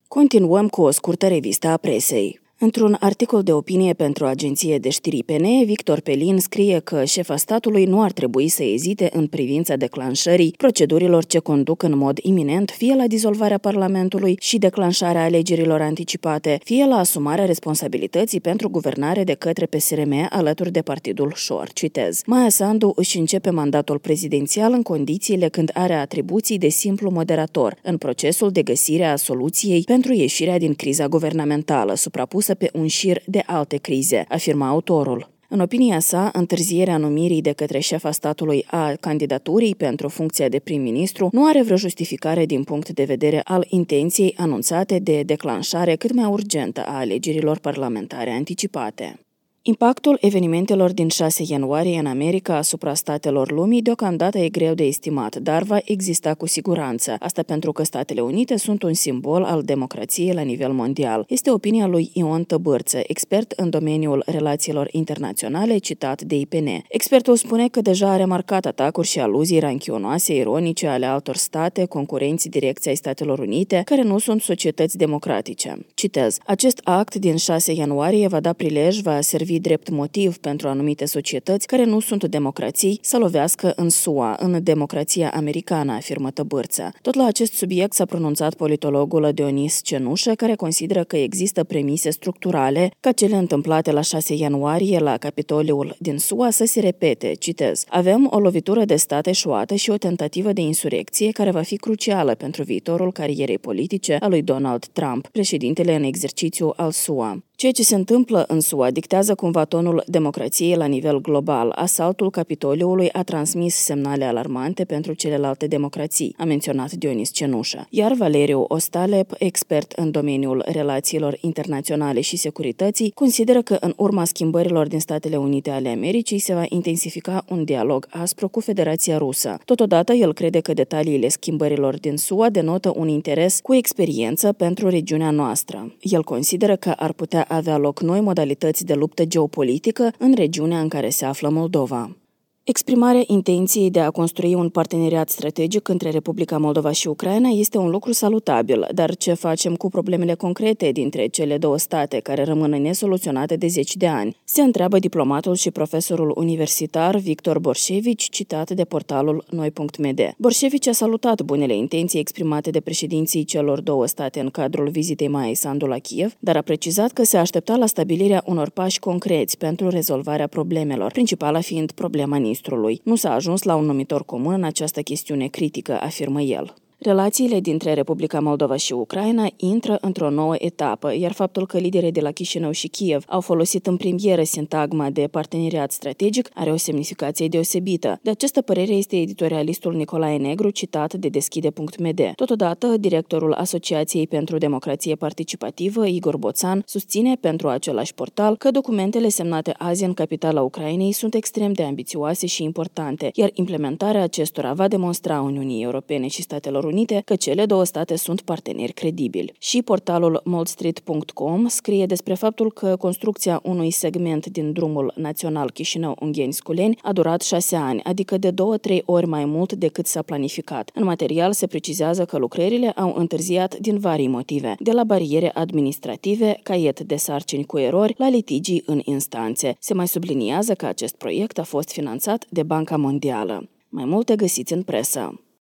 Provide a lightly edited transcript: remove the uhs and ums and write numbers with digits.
Continuăm cu o scurtă revistă a presei. Într-un articol de opinie pentru agenție de știri IPN, Victor Pelin scrie că șefa statului nu ar trebui să ezite în privința declanșării procedurilor ce conduc în mod iminent fie la dizolvarea Parlamentului și declanșarea alegerilor anticipate, fie la asumarea responsabilității pentru guvernare de către PSRM alături de partidul Șor. Citez: Maia Sandu își începe mandatul prezidențial în condițiile când are atribuții de simplu moderator în procesul de găsire a soluției pentru ieșirea din criza guvernamentală, suprapusă pe un șir de alte crize, afirma autorul. În opinia sa, întârzierea numirii de către șefa statului a candidaturii pentru funcția de prim-ministru nu are vreo justificare din punct de vedere al intenției anunțate de declanșare cât mai urgentă a alegerilor parlamentare anticipate. Impactul evenimentelor din 6 ianuarie în America asupra statelor lumii deocamdată e greu de estimat, dar va exista cu siguranță. Asta pentru că Statele Unite sunt un simbol al democrației la nivel mondial. Este opinia lui Ion Tăbârță, expert în domeniul relațiilor internaționale, citat de IPN. Expertul spune că deja a remarcat atacuri și aluzii ranchionoase, ironice ale altor state, concurenții direcți ai Statelor Unite, care nu sunt societăți democratice. Citez: acest act din 6 ianuarie va da prilej, va servi drept motiv pentru anumite societăți care nu sunt democrații să lovească în SUA, în democrația americană, afirmă Tăbârță. Tot la acest subiect s-a pronunțat politologul Dionis Cenușă, care consideră că există premise structurale ca cele întâmplate la 6 ianuarie la Capitoliul din SUA să se repete. Citez: avem o lovitură de stat eșuată și o tentativă de insurecție care va fi crucială pentru viitorul carierei politice a lui Donald Trump, președintele în exercițiu al SUA. Ceea ce se întâmplă în SUA dictează cumva tonul democrației la nivel global. Asaltul Capitoliului a transmis semnale alarmante pentru celelalte democrații, a menționat Dionis Cenușă. Iar Valeriu Ostalep, expert în domeniul relațiilor internaționale și securității, consideră că în urma schimbărilor din Statele Unite ale Americii se va intensifica un dialog aspru cu Federația Rusă. Totodată, el crede că detaliile schimbărilor din SUA denotă un interes cu experiență pentru regiunea noastră. El consideră că ar putea avea loc noi modalități de luptă geopolitică în regiunea în care se află Moldova. Exprimarea intenției de a construi un parteneriat strategic între Republica Moldova și Ucraina este un lucru salutabil, dar ce facem cu problemele concrete dintre cele două state care rămân nesoluționate de 10 de ani? Se întreabă diplomatul și profesorul universitar Victor Borșevici, citat de portalul Noi.md. Borșevici a salutat bunele intenții exprimate de președinții celor două state în cadrul vizitei Maiei Sandu la Kiev, dar a precizat că se aștepta la stabilirea unor pași concreți pentru rezolvarea problemelor, principala fiind problema Nistrului. Nu s-a ajuns la un numitor comun în această chestiune critică, afirmă el. Relațiile dintre Republica Moldova și Ucraina intră într-o nouă etapă, iar faptul că liderii de la Chișinău și Kiev au folosit în premieră sintagma de parteneriat strategic are o semnificație deosebită. De această părere este editorialistul Nicolae Negru, citat de Deschide.md. Totodată, directorul Asociației pentru Democrație Participativă, Igor Boțan, susține pentru același portal că documentele semnate azi în capitala Ucrainei sunt extrem de ambițioase și importante, iar implementarea acestora va demonstra Uniunii Europene și Statelor Unite că cele două state sunt parteneri credibili. Și portalul moldstreet.com scrie despre faptul că construcția unui segment din drumul național Chișinău-Ungheni-Sculeni a durat 6 ani, adică de 2-3 ori mai mult decât s-a planificat. În material se precizează că lucrările au întârziat din varii motive, de la bariere administrative, caiet de sarcini cu erori, la litigii în instanțe. Se mai subliniază că acest proiect a fost finanțat de Banca Mondială. Mai multe găsiți în presă.